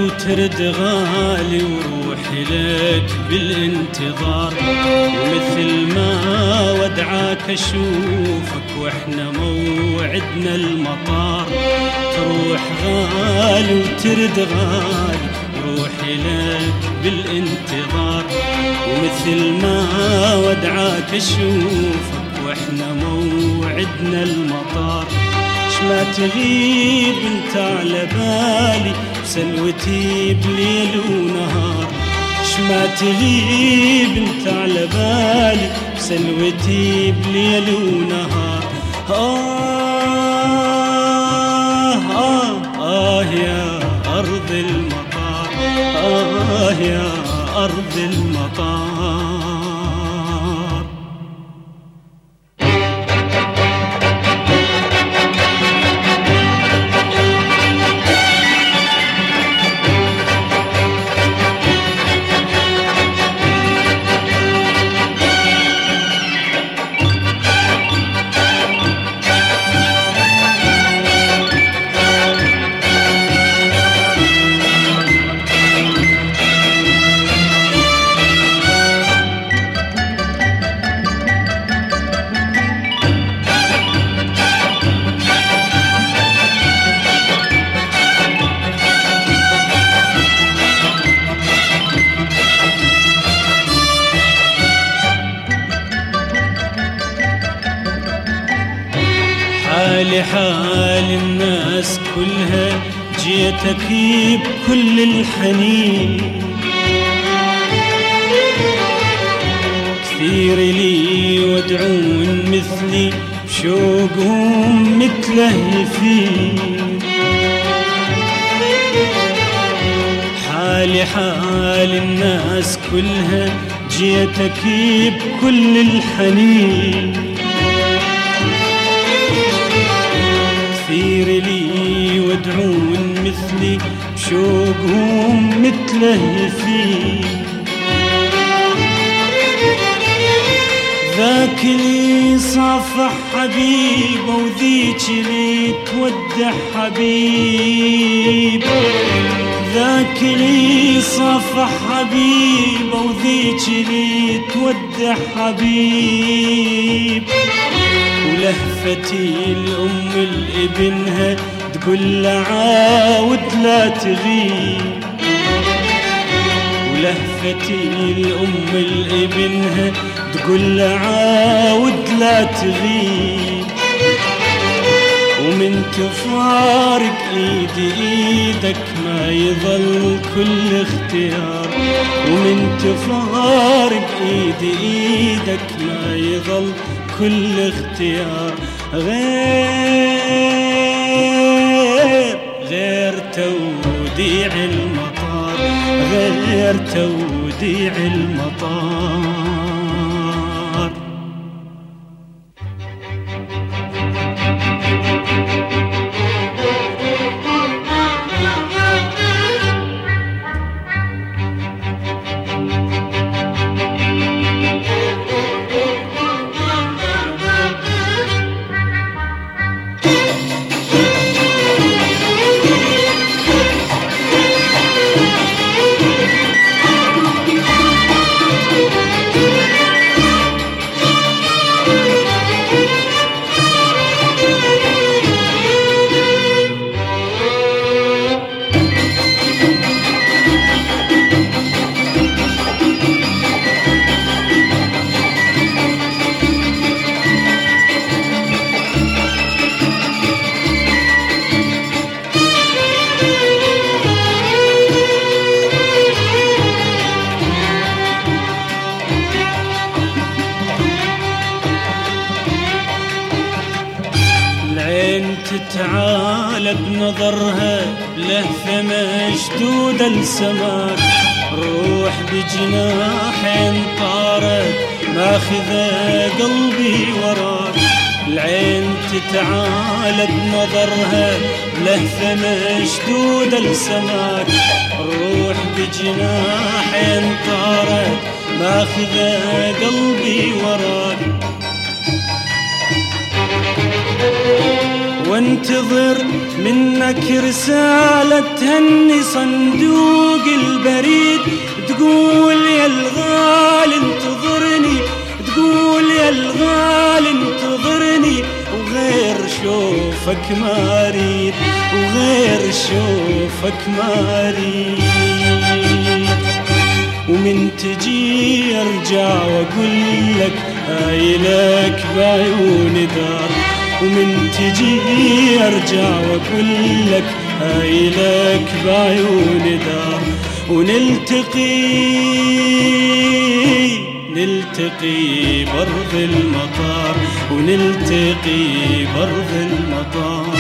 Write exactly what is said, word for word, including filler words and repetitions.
وترد غالي وروحي لك بالانتظار، ومثل ما ودعاك اشوفك واحنا موعدنا المطار. تروح غالي وترد غالي روحي لك بالانتظار، ومثل ما ودعاك اشوفك واحنا موعدنا المطار. ما تغيب انت على بالي بسلوتي بليل ونهار، ما تغيب انت على بالي بسلوتي بليل ونهار. آه آه آه يا أرض المطار، آه يا أرض المطار. حالي حال الناس كلها جيتك بكل الحنين، كثير لي ودعون مثلي بشوقهم متلهفين. حالي حال الناس كلها جيتك بكل الحنين، كثير لي ودعون مثلي بشوقهم متلهفين. ذاك اللي صافح حبيبه وذيك اللي تودع حبيب، ذاك اللي صافح حبيبه وذيك اللي تودع حبيب. ولهفتي الأم لابنها تقول له عاود لا تغيب، ولهفتي الأم لابنها تقول له عاود لا تغيب. ومن تفارق ايدي ايدك ما يظل كل اختيار، ومن تفارق ايدي ايدك ما يظل كل اختيار. غير غير توديع المطار، غير توديع المطار. تتعالى بنظرها بلهفة مشدودة لسماك، روح بجناحين طارت ماخذة قلبي وراك. العين تتعالى بنظرها بلهفة مشدودة لسماك، روح بجناحين طارت ماخذة قلبي وراك. وانتظر منك رسالة تهني صندوق البريد تقول يا الغالي انتظرني، تقول يا الغالي انتظرني، وغير شوفك ما اريد، وغير شوفك ما اريد. ومن تجي ارجع واقول لك هاي لك بعيوني دار، ومن تجي ارجع واقول لك هاي لك بعيوني دار. ونلتقي نلتقي برض المطار، ونلتقي برض المطار.